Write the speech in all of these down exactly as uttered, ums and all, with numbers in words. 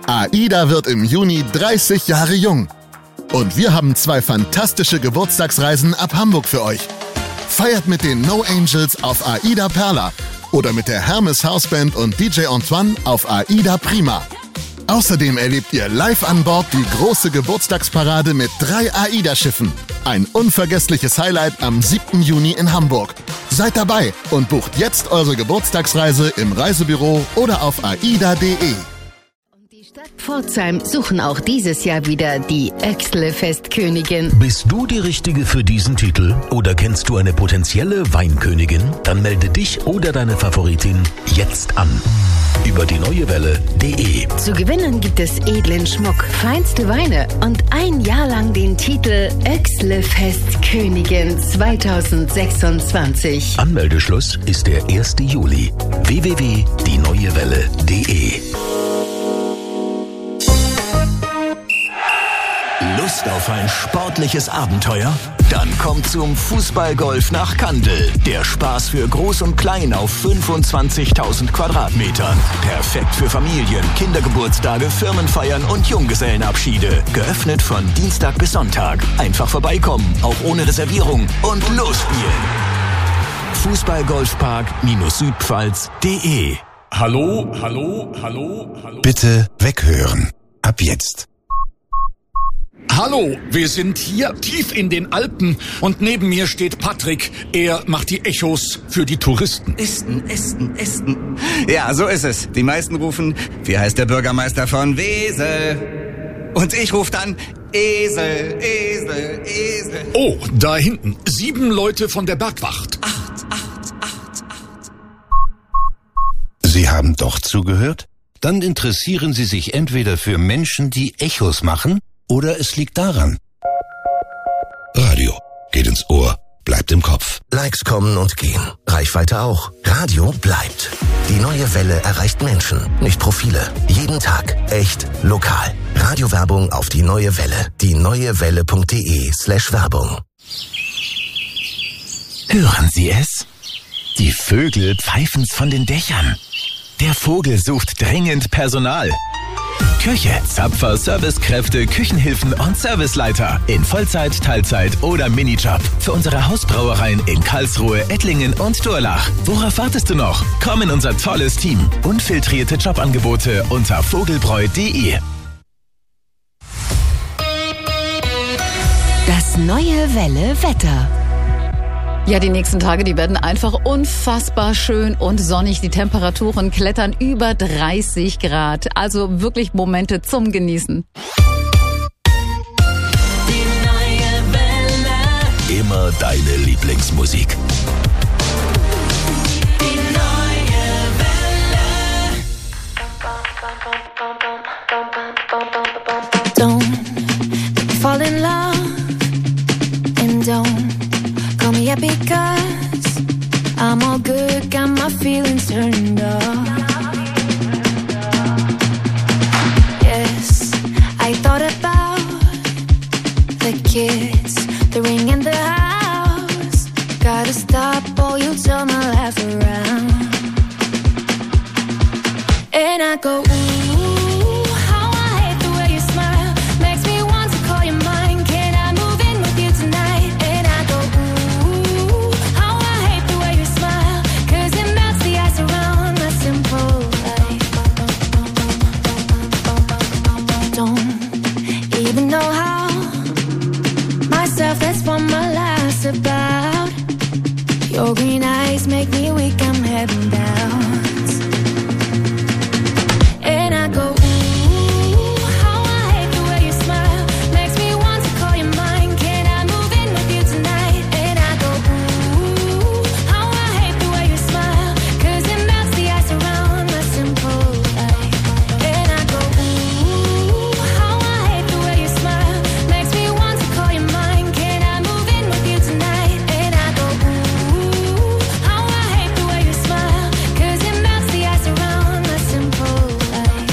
AIDA wird im Juni dreißig Jahre jung. Und wir haben zwei fantastische Geburtstagsreisen ab Hamburg für euch. Feiert mit den No Angels auf AIDA Perla oder mit der Hermes Houseband und D J Antoine auf AIDA Prima. Außerdem erlebt ihr live an Bord die große Geburtstagsparade mit drei AIDA-Schiffen. Ein unvergessliches Highlight am siebten Juni in Hamburg. Seid dabei und bucht jetzt eure Geburtstagsreise im Reisebüro oder auf aida punkt de. Stadt Pforzheim suchen auch dieses Jahr wieder die Öxle-Festkönigin. Bist du die Richtige für diesen Titel oder kennst du eine potenzielle Weinkönigin? Dann melde dich oder deine Favoritin jetzt an. Über die neue Welle punkt de. Zu gewinnen gibt es edlen Schmuck, feinste Weine und ein Jahr lang den Titel Öxle-Festkönigin zweitausendsechsundzwanzig. Anmeldeschluss ist der erste Juli. w w w punkt die neue welle punkt de. Lust auf ein sportliches Abenteuer? Dann kommt zum Fußballgolf nach Kandel. Der Spaß für Groß und Klein auf fünfundzwanzigtausend Quadratmetern. Perfekt für Familien, Kindergeburtstage, Firmenfeiern und Junggesellenabschiede. Geöffnet von Dienstag bis Sonntag. Einfach vorbeikommen, auch ohne Reservierung und losspielen. Fußballgolfpark-südpfalz punkt de. Hallo, hallo, hallo, hallo. Bitte weghören. Ab jetzt. Hallo, wir sind hier tief in den Alpen und neben mir steht Patrick. Er macht die Echos für die Touristen. Esten, Esten, Esten. Ja, so ist es. Die meisten rufen, wie heißt der Bürgermeister von Wesel? Und ich rufe dann, Esel, Esel, Esel. Oh, da hinten, sieben Leute von der Bergwacht. Acht, acht, acht, acht. Sie haben doch zugehört? Dann interessieren Sie sich entweder für Menschen, die Echos machen, oder es liegt daran. Radio geht ins Ohr, bleibt im Kopf. Likes kommen und gehen, Reichweite auch. Radio bleibt. Die neue Welle erreicht Menschen, nicht Profile. Jeden Tag, echt, lokal. Radiowerbung auf die neue Welle. die neue welle punkt de slash Werbung. Hören Sie es? Die Vögel pfeifen's von den Dächern. Der Vogel sucht dringend Personal. Köche, Zapfer, Servicekräfte, Küchenhilfen und Serviceleiter in Vollzeit, Teilzeit oder Minijob für unsere Hausbrauereien in Karlsruhe, Ettlingen und Durlach. Worauf wartest du noch? Komm in unser tolles Team. Unfiltrierte Jobangebote unter vogelbräu punkt de. Das neue Welle Wetter. Ja, die nächsten Tage, die werden einfach unfassbar schön und sonnig. Die Temperaturen klettern über dreißig Grad. Also wirklich Momente zum Genießen. Die neue Welle. Immer deine Lieblingsmusik. Die neue Welle. Don't fall in love and don't call me up because I'm all good, got my feelings turned off. Yes, I thought about the kids, the ring and the house. Gotta stop or you'll turn my life around. And I go, ooh, how I hate the way you smile. Makes me want to call you mine. Can I move in with you tonight? And I go, ooh, how I hate the way you smile. Cause it melts the ice around my simple life. Don't even know how. Myself, that's what my life's about. Your green eyes make me weak, I'm heaven bound. And I go, ooh, how I hate the way you smile. Makes me want to call you mine. Can I move in with you tonight? And I go, ooh, how I hate the way you smile. Cause it melts the ice around my simple life. And I go, ooh, how I hate the way you smile. Makes me want to call you mine. Can I move in with you tonight? And I go, ooh, how I hate the way you smile. Cause it melts the ice around my simple life.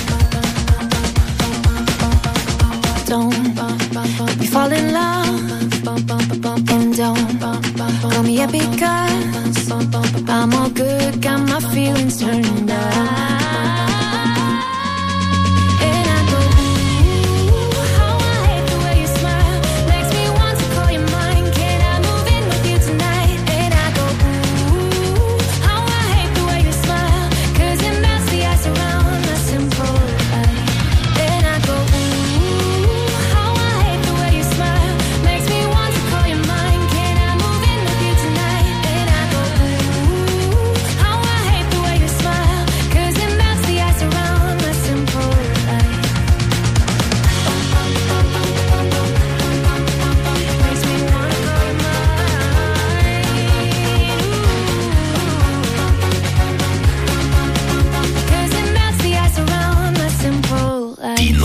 Don't we fall in love and don't call me up because I'm all good, got my feelings turned on. And I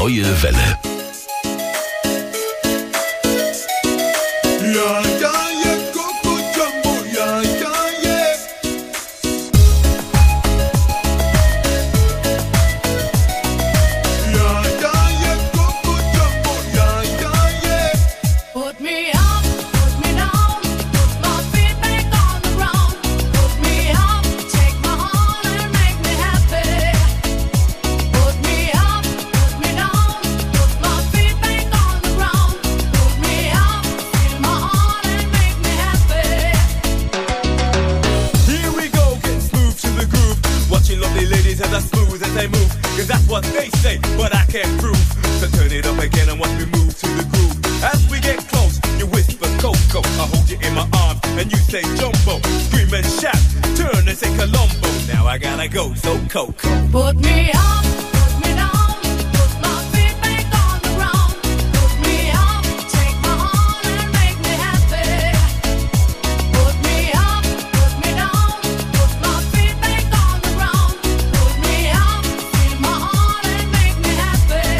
neue Welle. Ja, ja, ja, Coco Jumbo, ja, ja, ja. Ja, ja, ja, Coco Jumbo, ja, ja, ja. Put me up, put me down, put my feet back on the ground. Put me up, take my heart and make me happy. Put me up, put me down, put my feet back on the ground. Put me up, feel my heart and make me happy. Here we go, getting smooth to the groove. Watching lovely ladies as I smooth as they move. Cause that's what they say, but I can't prove. So turn it up again and watch me move to the groove. As we get close, you whisper Coco. I hold you in my arms and you say Jumbo. Scream and shout, turn and say Colombo. Now I gotta go, so Coco. Put me up, put me down, put my feet back on the ground. Put me up, take my heart and make me happy. Put me up, put me down, put my feet back on the ground. Put me up, feel my heart and make me happy.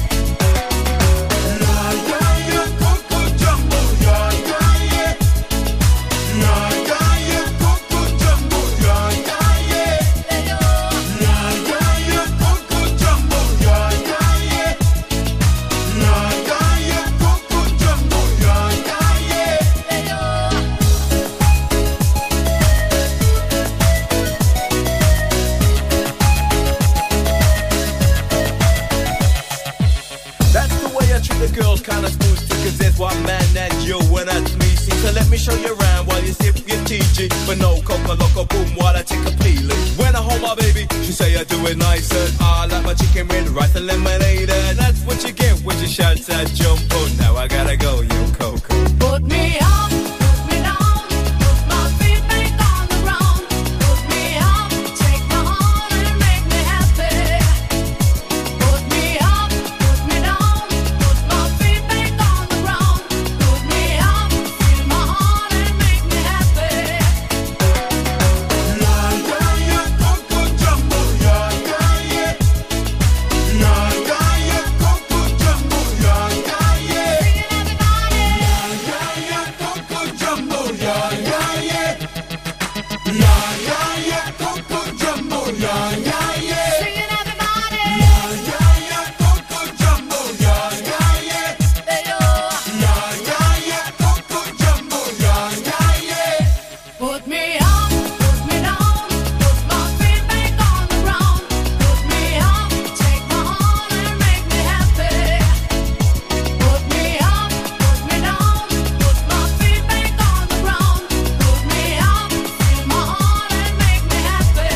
Ja, ja, ja, Coco Jumbo, ja, ja, ja. Ja, ja, ja, Coco Jumbo, ja, ja, ja. Ja, ja, ja, Coco Jumbo, ja, ja, ja. Ja, ja, ja, Coco Jumbo, ja, ja, ja. That's the way I treat the girls, kinda smooth too, cause there's one man and you and that's me. See, so let me show you around while you sip your T G. But no coca loco boom while I take a peeling. When I hold my baby, she say I do it nice and I like my chicken with rice and lemonade. And that's what you get when you shout that Jumbo. Now I gotta go, yo Coco. Put me up, put me down, put my feet back on the ground. Put me up, take my heart and make me happy. Put me up, put me down, put my feet back on the ground. Put me up, feel my heart and make me happy. Ja, ja, ja, Coco Jumbo, ja, ja, ja. Ja, ja, ja, Coco Jumbo, ja, ja, ja. Ja, ja, ja, Coco Jumbo, ja, ja, ja. Ja, ja, ja, Coco Jumbo, ja, ja, ja. Singing everybody. Ja, ja, ja, Coco Jumbo, ja, ja, ja. Ja, ja, ja, Coco Jumbo, ja, ja, ja. Put me up, put me down, put my feet back on the ground. Put me up, take my heart and make me happy. Put me up, put me down, put my feet back on the ground. Put me up, feel my heart and make me happy.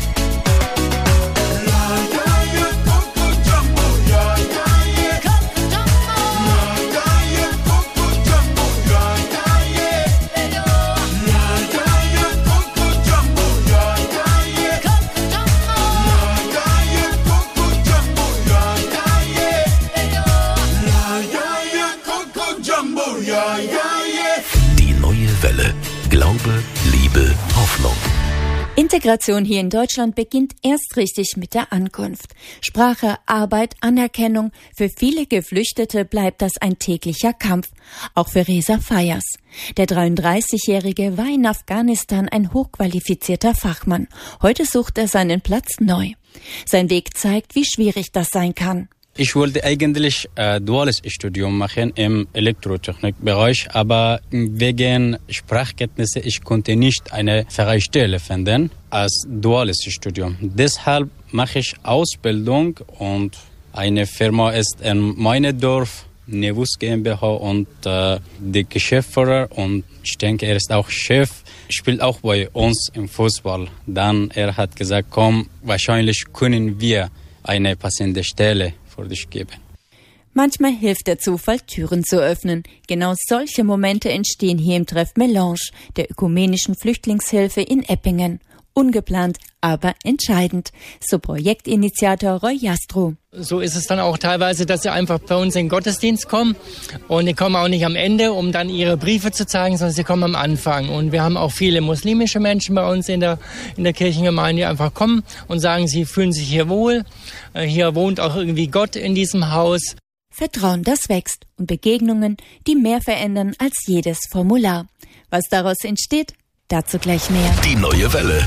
Ja, ja, ja, Coco Jumbo, ja, ja, ja. Coco Jumbo. Ja, ja, ja, Coco Jumbo, ja, ja, ja. Ja, ja, ja, Coco Jumbo, ja, ja, ja. Coco Jumbo. Ja, ja, ja, Coco Jumbo, ja, ja, ja. Ja, ja, ja, Coco Jumbo, ja, ja, ja. Die neue Welle. Glaube, Liebe, Hoffnung. Integration hier in Deutschland beginnt erst richtig mit der Ankunft. Sprache, Arbeit, Anerkennung. Für viele Geflüchtete bleibt das ein täglicher Kampf. Auch für Reza Fayas. Der dreiunddreißigjährige war in Afghanistan ein hochqualifizierter Fachmann. Heute sucht er seinen Platz neu. Sein Weg zeigt, wie schwierig das sein kann. Ich wollte eigentlich äh, duales Studium machen im Elektrotechnikbereich, aber wegen Sprachkenntnisse ich konnte nicht eine freie Stelle finden als duales Studium. Deshalb mache ich Ausbildung und eine Firma ist in meinem Dorf, Nevus GmbH, und äh, der Geschäftsführer, und ich denke, er ist auch Chef, spielt auch bei uns im Fußball. Dann er hat gesagt, komm, wahrscheinlich können wir eine passende Stelle für dich geben. Manchmal hilft der Zufall, Türen zu öffnen. Genau solche Momente entstehen hier im Treff Melange, der ökumenischen Flüchtlingshilfe in Eppingen. Ungeplant, aber entscheidend. So Projektinitiator Roy Jastrow. So ist es dann auch teilweise, dass sie einfach bei uns in den Gottesdienst kommen und die kommen auch nicht am Ende, um dann ihre Briefe zu zeigen, sondern sie kommen am Anfang. Und wir haben auch viele muslimische Menschen bei uns in der, in der Kirchengemeinde, die einfach kommen und sagen, sie fühlen sich hier wohl. Hier wohnt auch irgendwie Gott in diesem Haus. Vertrauen, das wächst und Begegnungen, die mehr verändern als jedes Formular. Was daraus entsteht, dazu gleich mehr. Die neue Welle.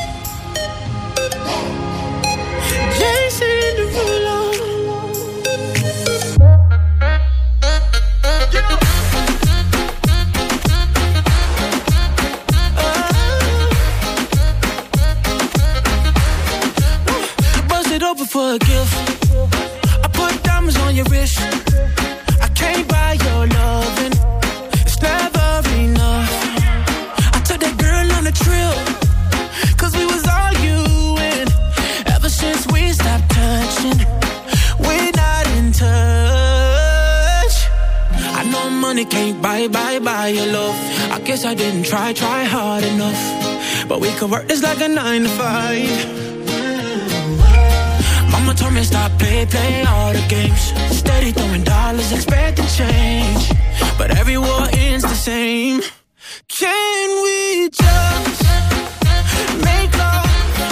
Over for a gift. I put diamonds on your wrist. I can't buy your loving. It's never enough. I took that girl on a trip, cause we was arguing. Ever since we stopped touching, we're not in touch. I know money can't buy, buy, buy your love. I guess I didn't try, try hard enough. But we could work this like a nine to five. Mama told me stop, play, play all the games. Steady throwing dollars, expecting change. But every war ends the same. Can we just make love,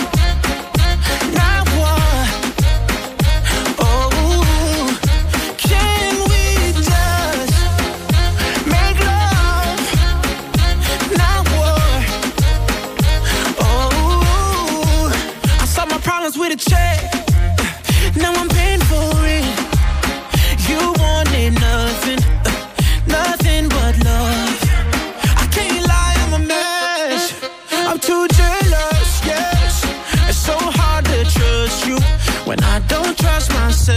not war? Oh, can we just make love, not war? Oh, I solved my problems with a check. Now I'm paying for it. You wanted nothing, uh, nothing but love. I can't lie, I'm a mess. I'm too jealous, yes. It's so hard to trust you when I don't trust myself.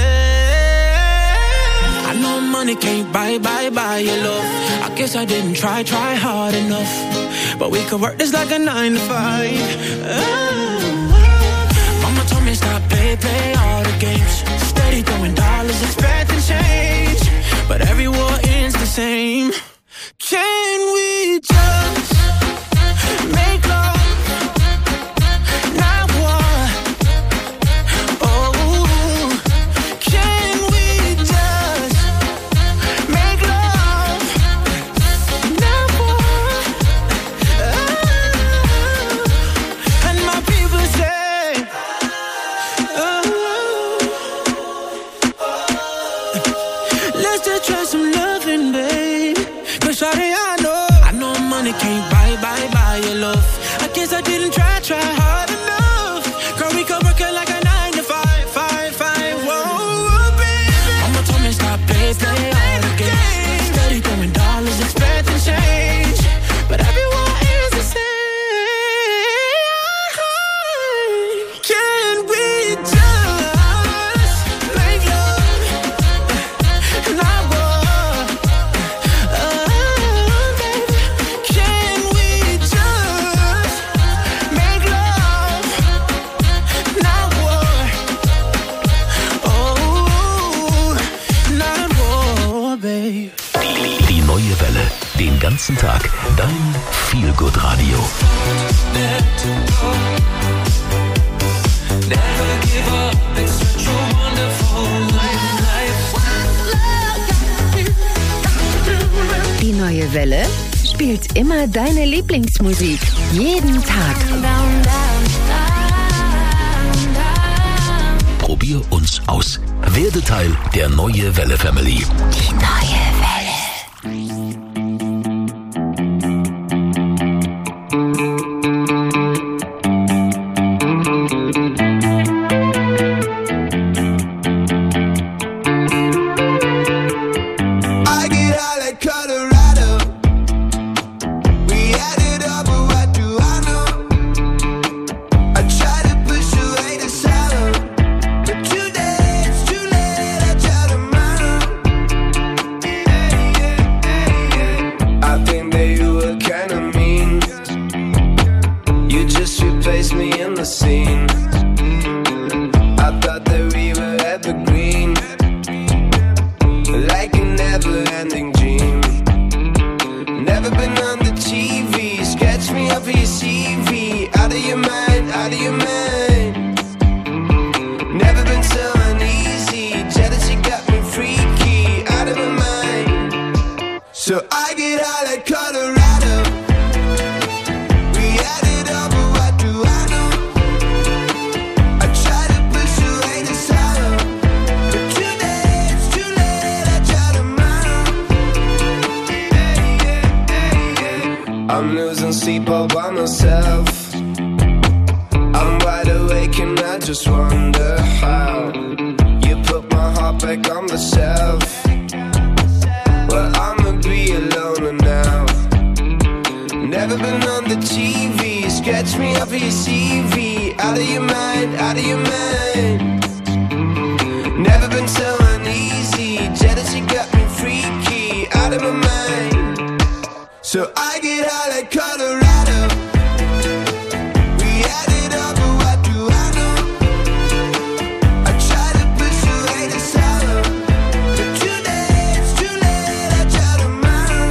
I know money can't buy, buy, buy your love. I guess I didn't try, try hard enough. But we could work this like a nine to five. Oh. Mama told me stop, play, play all the games. Steady throwing dollars, expecting change. But every war ends the same. Can we just make love, not war? Oh, can we just make love, not war? Oh, and my people say, let's just try some loving, babe. Cause shawty, I know, I know money can't buy, buy, buy your love. I guess I didn't try, try hard enough. Girl, we could work it like a nine to five, five, five, whoa, baby. Mama told me stop, play, play all the games. Steady throwing dollars, expecting change. But everyone is the same. Can we just make love, not war? Oh, baby. Can we just make love, not war? Oh, not war, babe. Die, die neue Welle. Den ganzen Tag. Dein Feel-Good-Radio. Die neue Welle spielt immer deine Lieblingsmusik. Jeden Tag. Probier uns aus. Werde Teil der Neue Welle Family. Die neue Welle. I get out like Colorado. We added up, but what do I know? I try to push away the sorrow, but today it's too late. I try tomorrow. sleep all by myself. I'm wide awake and I just wonder how you put my heart back on the shelf. Well, I'ma be alone now. Never been on the T V. Sketch me up for your C V. Out of your mind, out of your mind. Never been so uneasy. Jealousy got me freaky. Out of my mind. So I get high like Colorado. We had it all, but what do I know? I try to push away the sorrow, but too late, it's too late. I try tomorrow.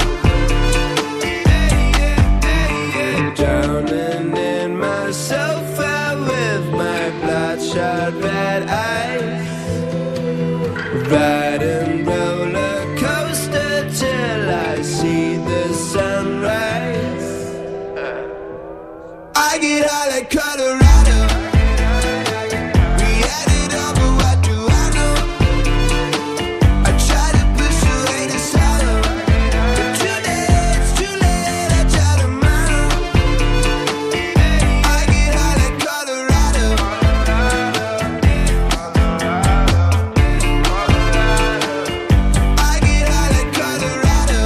Drowning in my sofa with my bloodshot red eyes, riding roller coaster till I see the sunrise. I get high like Colorado. We had it all, but what do I know? I try to push away the sorrow, but too late, it's too late. I try tomorrow. I get high like Colorado. I get high like Colorado.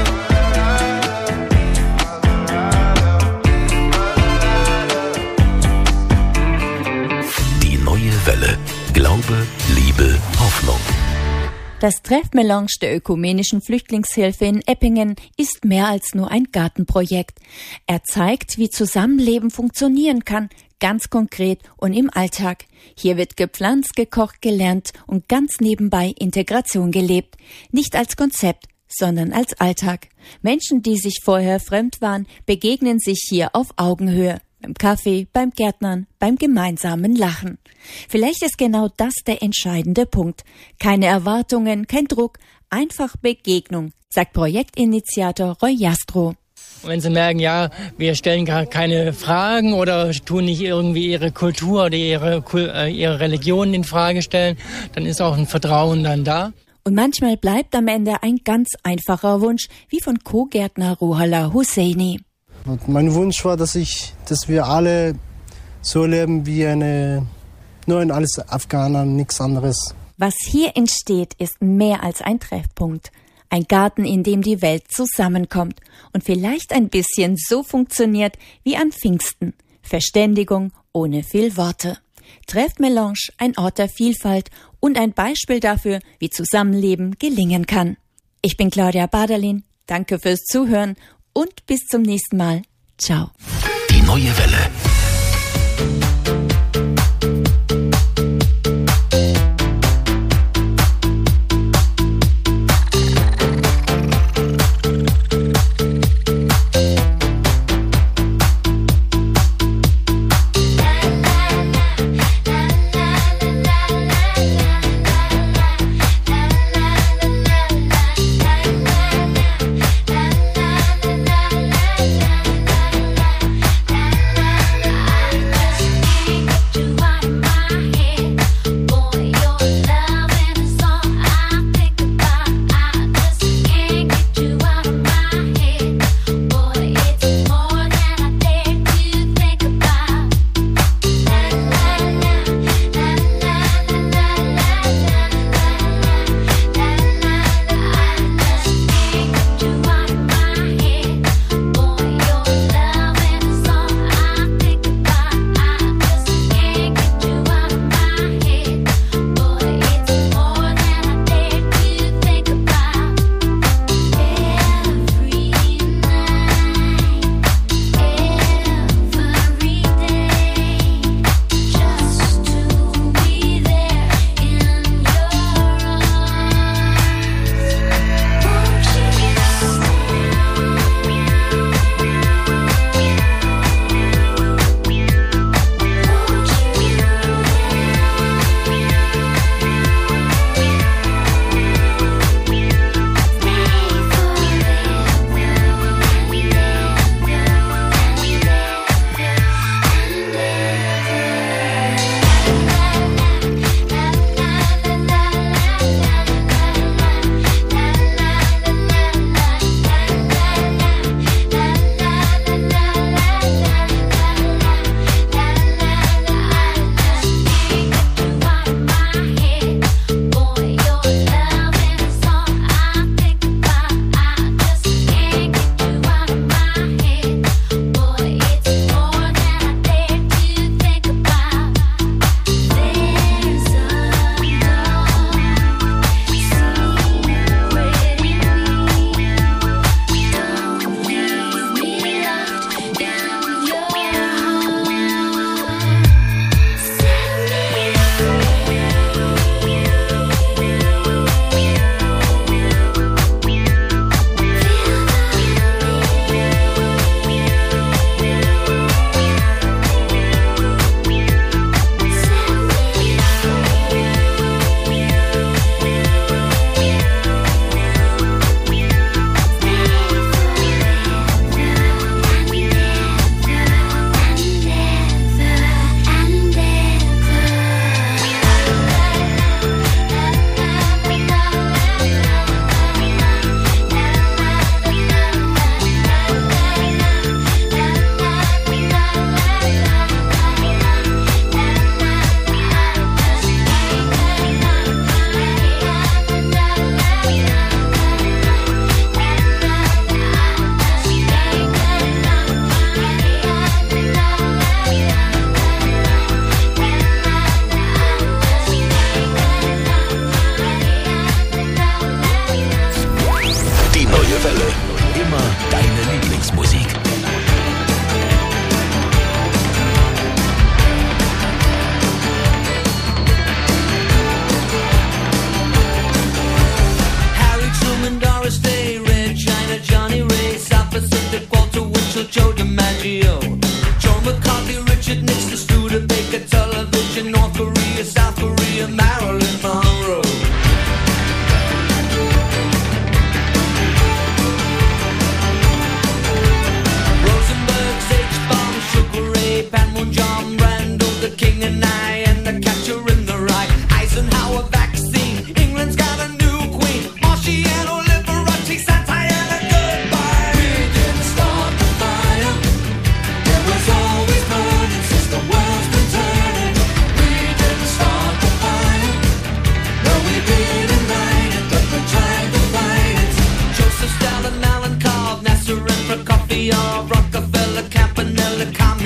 Die neue Welle. Glaube, Liebe, Hoffnung. Das Treffmelange der ökumenischen Flüchtlingshilfe in Eppingen ist mehr als nur ein Gartenprojekt. Er zeigt, wie Zusammenleben funktionieren kann, ganz konkret und im Alltag. Hier wird gepflanzt, gekocht, gelernt und ganz nebenbei Integration gelebt. Nicht als Konzept, sondern als Alltag. Menschen, die sich vorher fremd waren, begegnen sich hier auf Augenhöhe. Beim Kaffee, beim Gärtnern, beim gemeinsamen Lachen. Vielleicht ist genau das der entscheidende Punkt. Keine Erwartungen, kein Druck, einfach Begegnung, sagt Projektinitiator Roy Jastrow. Und wenn sie merken, ja, wir stellen gar keine Fragen oder tun nicht irgendwie ihre Kultur oder ihre, äh, ihre Religion in Frage stellen, dann ist auch ein Vertrauen dann da. Und manchmal bleibt am Ende ein ganz einfacher Wunsch, wie von Co-Gärtner Ruhollah Husseini. Und mein Wunsch war, dass ich, dass wir alle so leben wie eine, nur ein alles Afghaner, nichts anderes. Was hier entsteht, ist mehr als ein Treffpunkt. Ein Garten, in dem die Welt zusammenkommt und vielleicht ein bisschen so funktioniert wie an Pfingsten. Verständigung ohne viel Worte. Treffmelange, ein Ort der Vielfalt und ein Beispiel dafür, wie Zusammenleben gelingen kann. Ich bin Claudia Baderlin, danke fürs Zuhören und bis zum nächsten Mal. Ciao. Die neue Welle.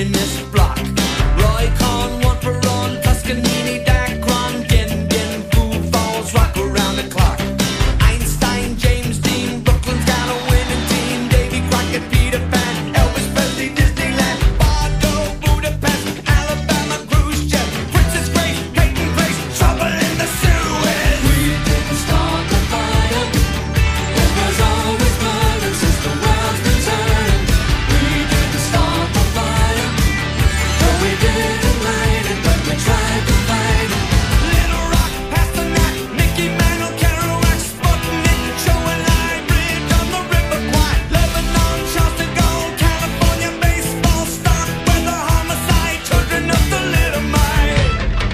communist bloc. Roy Cohn, one for on, Toscanini, Dacron, Gin, Gin, Food Falls, rock around the clock. Einstein, James Dean, Brooklyn's got a winning team. Davy Crockett, Peter Pan, Elvis Presley, Disneyland, Bardo, Budapest, Alabama, cruise jet, Princess Grace, Peyton Place, trouble in the Suez. We didn't start the fire. It was always burning since the world's been turning. We didn't start the fire. No, we didn't light it, but we tried to fight it. Little Rock, Pasternak, Mickey Mantle, Kerouac, Sputnik, Show and Line Bridge on the River Kwai, Lebanon, Charleston Gold, California baseball stock, weather homicide, children of the little mite.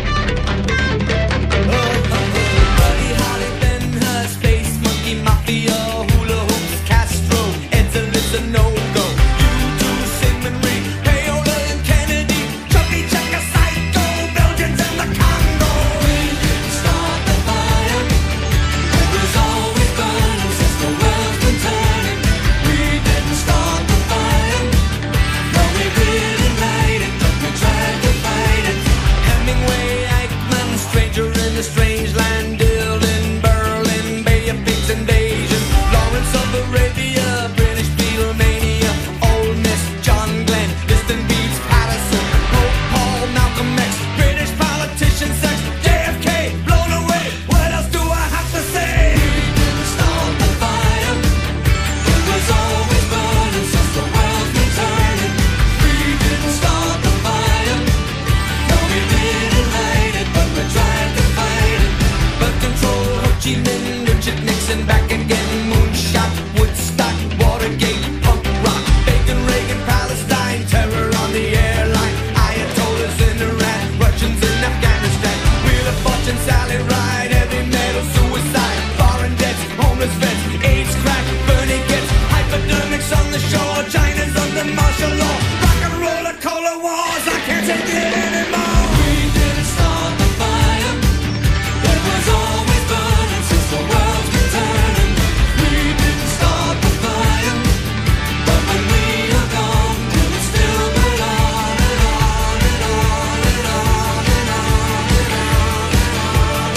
Buddy Holly, Ben Hur, Space Monkey, Mafia, Hula Hoops, Castro, Ed's a listen, no-go. You two, Sigmund Reed, Payola and Kennedy, Chubby Checker, Psycho, Belgians and the Congo. We didn't start the fire. It was always burning since the world's been turning. We didn't start the fire. No, we didn't light it, but we tried to fight it. Hemingway, Eichmann, stranger in the strange land, Dylan, Berlin, Bay of Pigs invasion, Lawrence of Arabia, British Beatlemania, Ole Miss, John Glenn, Distant Beats, Patterson, Pope Paul, Malcolm X, British politician sex, J F K, blown away. What else do I have to say? We didn't start the fire. It was always burning since the world's been turning. We didn't start the fire. No, we didn't light it, but we tried to fight it. But control, Ho Chi Minh, Richard Nixon, back again, Moonshot, Woodstock, Watergate, punk rock, Bacon, Reagan, Palestine, terror on the airline, Ayatollahs in Iran, Russians in Afghanistan, Wheel of Fortune, Sally Ride, heavy metal, suicide, foreign debts, homeless vets, AIDS, crack, burning gets, hypodermics on the shore, China's under martial law, rock and roller, cola wars, I can't take it anymore. We didn't start the fire. It was always burning since the world's been turning. We didn't start the fire, but when we are gone, it will still burn on and on and on and on and on and on.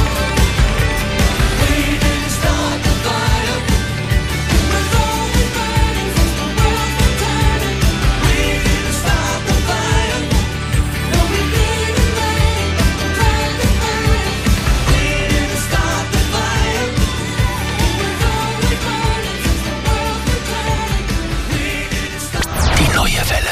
We didn't start the fire. It was always burning since the world's been turning. We didn't start the fire. No, we didn't light it, but we tried to fight it. We didn't start the fire. It was always burning since the world's been turning. We didn't start. Die neue Welle.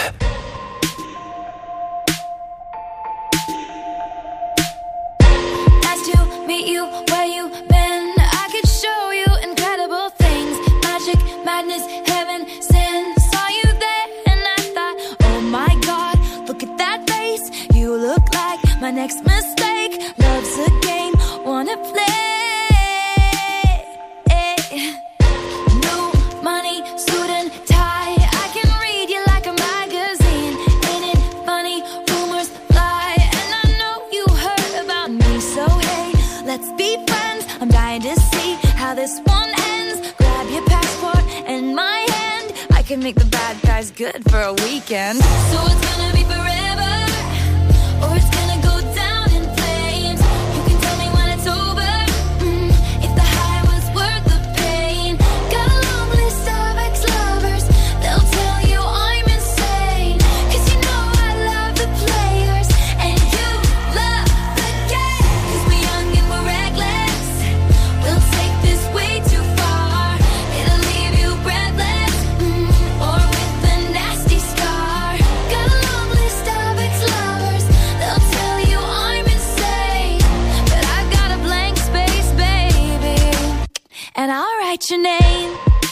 Nice to meet you, where you been? I could show you incredible things. Magic, madness, heaven, sin. Saw you there and I thought, oh my God, look at that face. You look like my next mistake. Love's a game, wanna play. New money, suit and tie. I can read you like a magazine. Ain't it funny? Rumors fly, and I know you heard about me. So hey, let's be friends. I'm dying to see how this one ends. Grab your passport and my hand. I can make the bad guys good for a weekend. So it's gonna be forever, or it's gonna go down in flames. You can tell me when it's over, mm, if the high was worth the pain. Got a long list of ex-lovers, they'll tell you I'm insane. 'Cause you know I love the players, and you love the game. 'Cause we're young and we're reckless, we'll take this way too far. It'll leave you breathless, mm, or with a nasty scar. Got a long list of ex-lovers, they'll tell you I'm insane. But I've got a blank space, baby, and I'll write your name.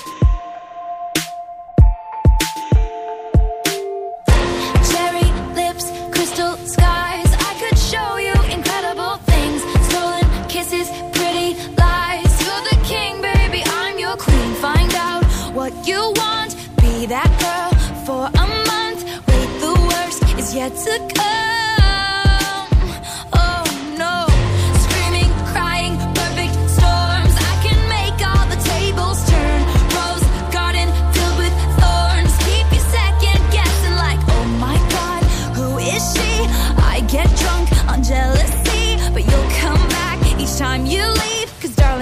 Cherry lips, crystal skies. I could show you incredible things. Stolen kisses, pretty lies. You're the king, baby, I'm your queen. Find out what you want, be that girl for a month. Wait, the worst is yet to come. Oh no, screaming, crying, perfect storms. I can make all the tables turn. Rose garden filled with thorns. Keep you second guessing like, oh my God.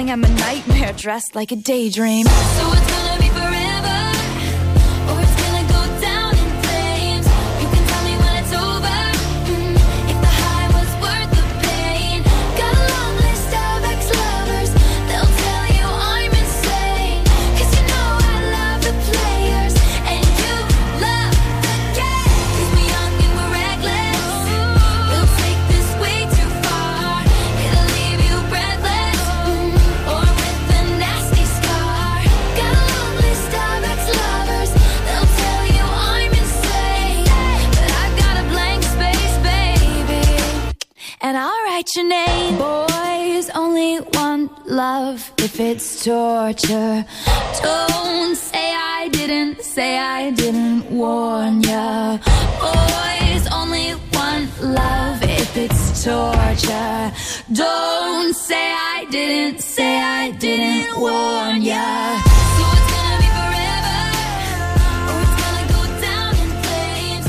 Darling, I'm a nightmare dressed like a daydream. So it's gonna be forever, or it's gonna go down in flames. You can tell me when it's over, mm, if the high was worth the pain. Got a long list of ex-lovers, they'll tell you I'm insane. 'Cause you know I love the players, and you love the game. 'Cause we're young and we're reckless, we'll take this way too far. It'll leave you breathless, mm, or with a nasty scar. Got a long list of ex-lovers, they'll tell you I'm insane. But I've got a blank space, baby, and I'll write your name. Boys only want love if it's torture. Don't say I didn't, say I didn't warn ya. Boys only want love if it's torture. Don't say I didn't, say I didn't warn ya. So it's gonna be forever, or it's gonna go down in flames.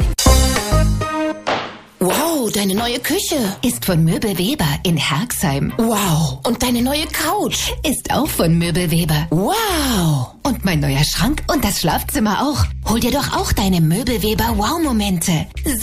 Wow, deine neue Küche ist von Möbelweber in Herxheim. Wow, und deine neue Couch ist auch von Möbelweber. Wow, und mein neuer Schrank und das Schlafzimmer auch. Hol dir doch auch deine Möbelweber Wow-Momente.